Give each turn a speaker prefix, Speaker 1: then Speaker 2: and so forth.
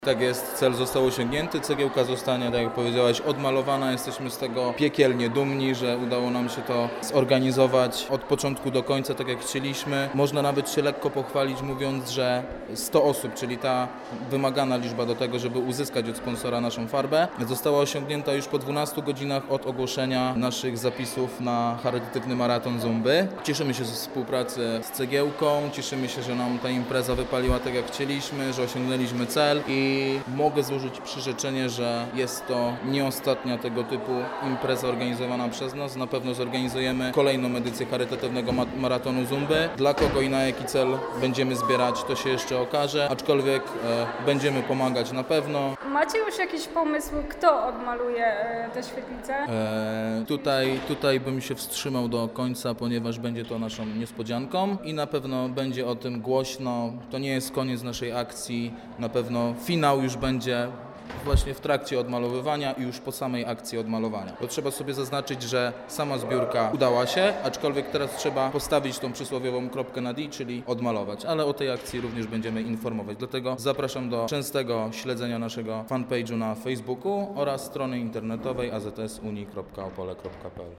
Speaker 1: Tak jest, cel został osiągnięty, cegiełka zostanie, tak jak powiedziałaś, odmalowana. Jesteśmy z tego piekielnie dumni, że udało nam się to zorganizować od początku do końca, tak jak chcieliśmy. Można nawet się lekko pochwalić, mówiąc, że 100 osób, czyli ta wymagana liczba do tego, żeby uzyskać od sponsora naszą farbę, została osiągnięta już po 12 godzinach od ogłoszenia naszych zapisów na charytatywny maraton Zumby. Cieszymy się ze współpracy z cegiełką, cieszymy się, że nam ta impreza wypaliła tak jak chcieliśmy, że osiągnęliśmy cel i mogę złożyć przyrzeczenie, że jest to nie ostatnia tego typu impreza organizowana przez nas. Na pewno zorganizujemy kolejną edycję charytatywnego maratonu Zumby. Dla kogo i na jaki cel będziemy zbierać, to się jeszcze okaże, aczkolwiek będziemy pomagać na pewno.
Speaker 2: Macie już jakiś pomysł, kto odmaluje te świetlice?
Speaker 1: Tutaj bym się wstrzymał do końca, ponieważ będzie to naszą niespodzianką i na pewno będzie o tym głośno. To nie jest koniec naszej akcji, na pewno finał już będzie właśnie w trakcie odmalowywania i już po samej akcji odmalowania. To trzeba sobie zaznaczyć, że sama zbiórka udała się, aczkolwiek teraz trzeba postawić tą przysłowiową kropkę nad i, czyli odmalować, ale o tej akcji również będziemy informować. Dlatego zapraszam do częstego śledzenia naszego fanpage'u na Facebooku oraz strony internetowej azsuni.opole.pl.